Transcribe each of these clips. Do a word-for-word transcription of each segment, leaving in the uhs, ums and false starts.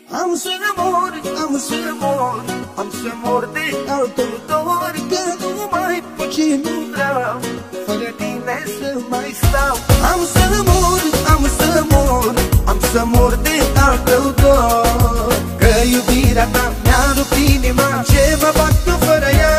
Am să mor, am să mor, am să mor de altă dor, că nu mai pot și nu vreau fără tine să mai stau. Am să mor, am să mor, am să mor de altă dor, că iubirea ta mi-a rupt inima, ce mă fac eu fără ea?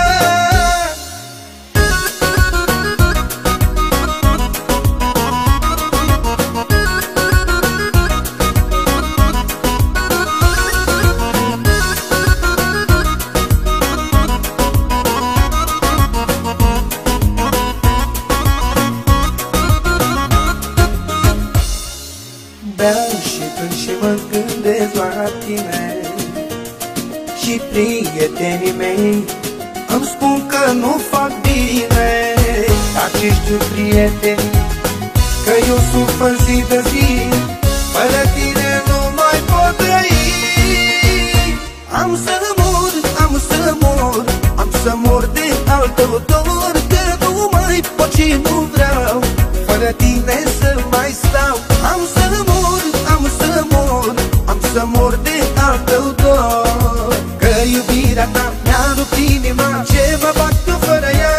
Beau și plâng și mă gândesc la tine, și prietenii mei îmi spun că nu fac bine. Acești prieteni, că eu sufăr zi de zi, fără tine nu mai pot trăi. Am să mor, am să mor, am să mor de altă dor, că nu mai pot și nu vreau fără tine să mai stau. Am să mor, am să mor, am să mor de altă dor, că iubirea ta mi-a rupt inima, ce mă fac eu fără ea?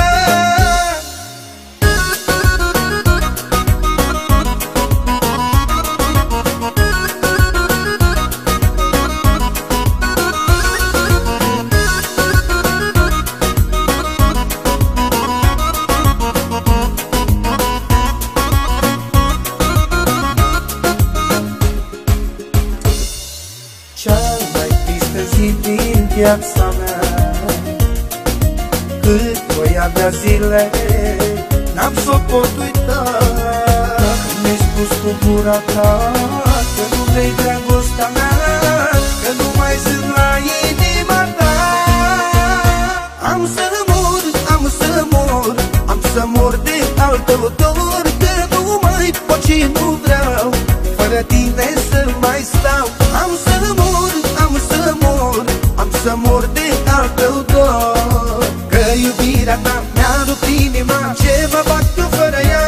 Cea mai tristă zi din viața mea, cât voi avea zile, n-am s-o pot uita. Când mi-ai spus cu gura ta că nu vrei dragostea mea, că nu mai sunt la inima ta. Am să mor, am să mor, am să mor de altă dor, că nu mai pot și nu vreau fără tine să mai stau. Am să mor, am să mor, am să mor de altă dor, că iubirea ta mi-a rupt inima, ce mă fac eu fără ea?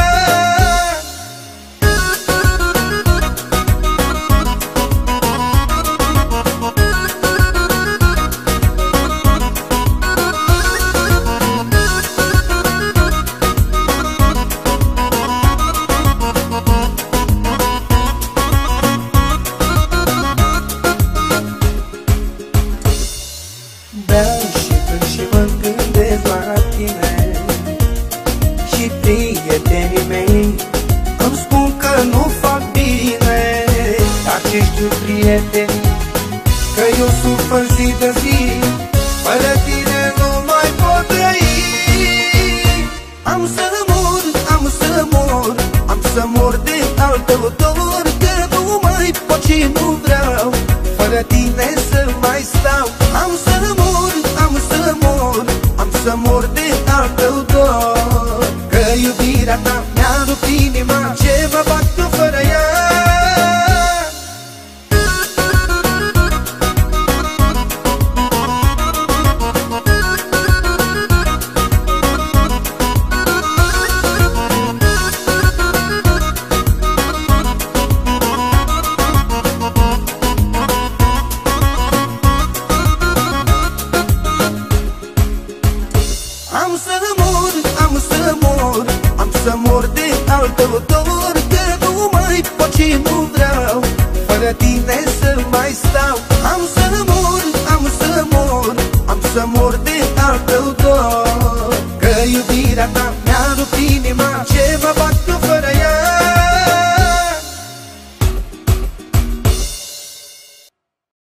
Beau și plâng și mă gândesc la tine, și prietenii mei îmi spun că nu fac bine. Acești prieteni, că eu sufăr zi de zi, fără tine nu mai pot trăi. Am să mor, am să mor, am să mor de altă dor, că nu mai pot și nu vreau fără tine să mai stau. Am să mor, am să mor, am să mor de altă dor, că iubirea ta mi-a rupt inima, ce mă fac eu fără ea? Am să mor, am să mor, am să mor de altă dor, că nu mai pot și nu vreau fără tine să mai stau. Am să mor, am să mor, am să mor de altă dor, că iubirea ta mi-a rupt inima, ce mă fac eu